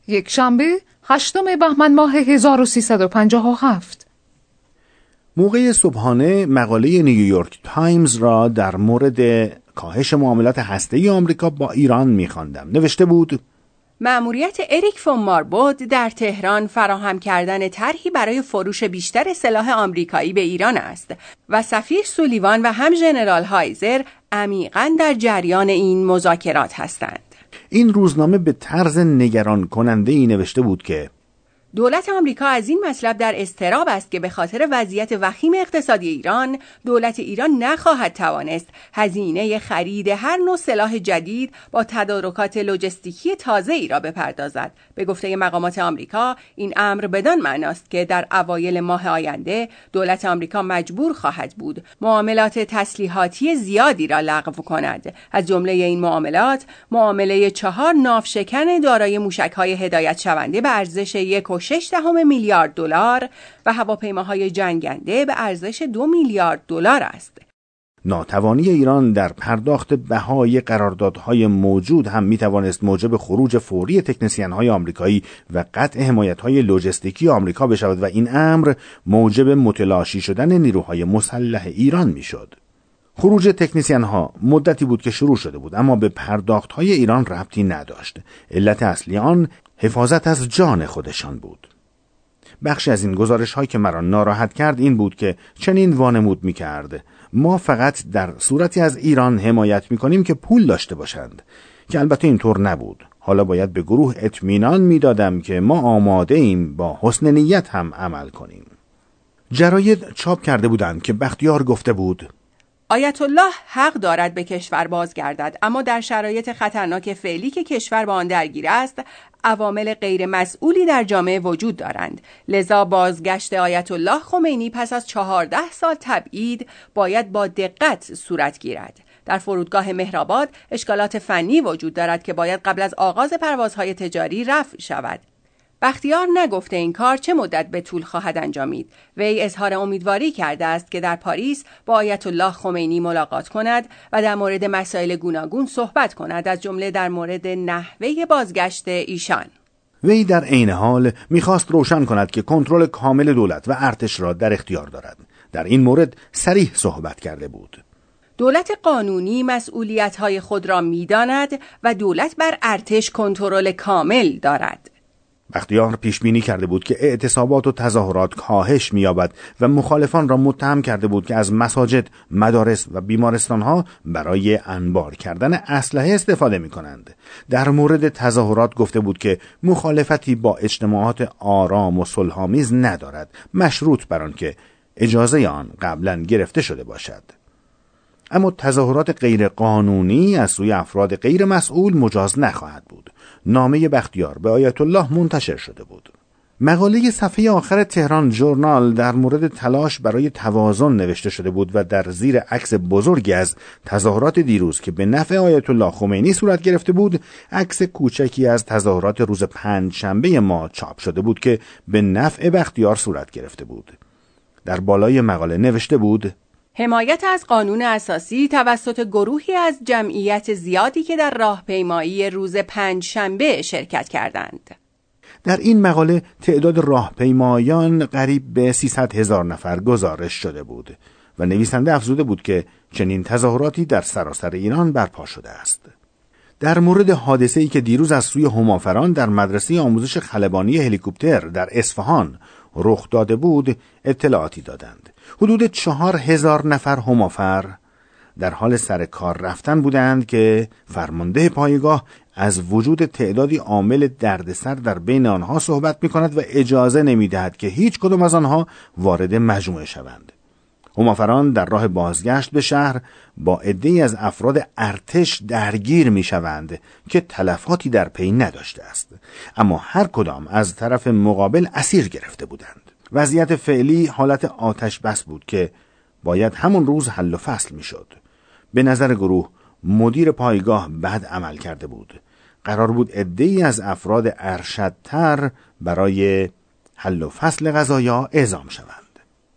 یک شنبه 8 بهمن ماه 1357. موقع صبحانه مقاله نیویورک تایمز را در مورد کاهش معاملات هسته‌ای آمریکا با ایران می‌خواندم. نوشته بود: مأموریت اریک فون ماربود در تهران فراهم کردن طرحی برای فروش بیشتر سلاح آمریکایی به ایران است و سفیر سولیوان و هم ژنرال هایزر عمیقاً در جریان این مذاکرات هستند. این روزنامه به طرز نگران کننده‌ای نوشته بود که دولت آمریکا از این مطلب در اضطراب است که به خاطر وضعیت وخیم اقتصادی ایران، دولت ایران نخواهد توانست هزینه خرید هر نوع سلاح جدید با تدارکات لوجستیکی تازه‌ای را بپردازد. به گفته مقامات آمریکا، این امر بدان معناست که در اوایل ماه آینده دولت آمریکا مجبور خواهد بود معاملات تسلیحاتی زیادی را لغو کند. از جمله این معاملات، معامله 4 ناوشکن دارای موشک‌های هدایت شونده به ارزش 1.6 میلیارد دلار و هواپیماهای جنگنده به ارزش 2 میلیارد دلار است. ناتوانی ایران در پرداخت بهای قراردادهای موجود هم میتوانست موجب خروج فوری تکنسین‌های آمریکایی و قطع حمایت‌های لوجستیکی آمریکا بشود و این امر موجب متلاشی شدن نیروهای مسلح ایران میشد. خروج تکنسین‌ها مدتی بود که شروع شده بود، اما به پرداخت‌های ایران ربطی نداشت. علت اصلی آن حفاظت از جان خودشان بود. بخشی از این گزارش‌هایی که مرا ناراحت کرد این بود که چنین وانمود می‌کرد: ما فقط در صورتی از ایران حمایت می‌کنیم که پول داشته باشند، که البته اینطور نبود. حالا باید به گروه اطمینان می‌دادم که ما آماده ایم با حسن نیت هم عمل کنیم. جراید چاپ کرده بودند که بختیار گفته بود: آیت الله حق دارد به کشور بازگردد، اما در شرایط خطرناک فعلی که کشور با آن درگیر است، عوامل غیر مسئولی در جامعه وجود دارند. لذا بازگشت آیت الله خمینی پس از 14 سال تبعید باید با دقت صورت گیرد. در فرودگاه مهرآباد اشکالات فنی وجود دارد که باید قبل از آغاز پروازهای تجاری رفع شود. بختیار نگفته این کار چه مدت به طول خواهد انجامید. وی اظهار امیدواری کرده است که در پاریس با آیت الله خمینی ملاقات کند و در مورد مسائل گوناگون صحبت کند، از جمله در مورد نحوه بازگشت ایشان. وی در عین حال می‌خواست روشن کند که کنترل کامل دولت و ارتش را در اختیار دارد. در این مورد صریح صحبت کرده بود: دولت قانونی مسئولیت‌های خود را می‌داند و دولت بر ارتش کنترل کامل دارد. بختیار پیش بینی کرده بود که اعتصابات و تظاهرات کاهش می‌یابد و مخالفان را متهم کرده بود که از مساجد، مدارس و بیمارستان‌ها برای انبار کردن اسلحه استفاده می‌کنند. در مورد تظاهرات گفته بود که مخالفتی با اجتماعات آرام و صلح‌آمیز ندارد، مشروط بر آن که اجازه آن قبلاً گرفته شده باشد. اما تظاهرات غیر قانونی از سوی افراد غیر مسئول مجاز نخواهد بود. نامه بختیار به آیت الله منتشر شده بود. مقاله صفحه آخر تهران ژورنال در مورد تلاش برای توازن نوشته شده بود و در زیر عکس بزرگی از تظاهرات دیروز که به نفع آیت الله خمینی صورت گرفته بود، عکس کوچکی از تظاهرات روز پنجشنبه ما چاپ شده بود که به نفع بختیار صورت گرفته بود. در بالای مقاله نوشته بود: حمایت از قانون اساسی توسط گروهی از جمعیت زیادی که در راهپیمایی روز پنجشنبه شرکت کردند. در این مقاله تعداد راهپیمایان قریب به 300,000 نفر گزارش شده بود و نویسنده افزوده بود که چنین تظاهراتی در سراسر ایران برپا شده است. در مورد حادثه‌ای که دیروز از سوی همافران در مدرسه آموزش خلبانی هلیکوپتر در اصفهان رخ داده بود اطلاعاتی دادند. حدود 4,000 نفر همافر در حال سر کار رفتن بودند که فرمانده پایگاه از وجود تعدادی عامل دردسر در بین آنها صحبت می‌کند و اجازه نمی‌دهد که هیچ کدام از آنها وارد مجموعه شوند. همافران در راه بازگشت به شهر با عده‌ای از افراد ارتش درگیر می‌شوند که تلفاتی در پی نداشته است، اما هر کدام از طرف مقابل اسیر گرفته بودند. وضعیت فعلی حالت آتش بس بود که باید همون روز حل و فصل می‌شد. به نظر گروه مدیر پایگاه بد عمل کرده بود. قرار بود عده‌ای از افراد ارشدتر برای حل و فصل قضایا اعزام شوند.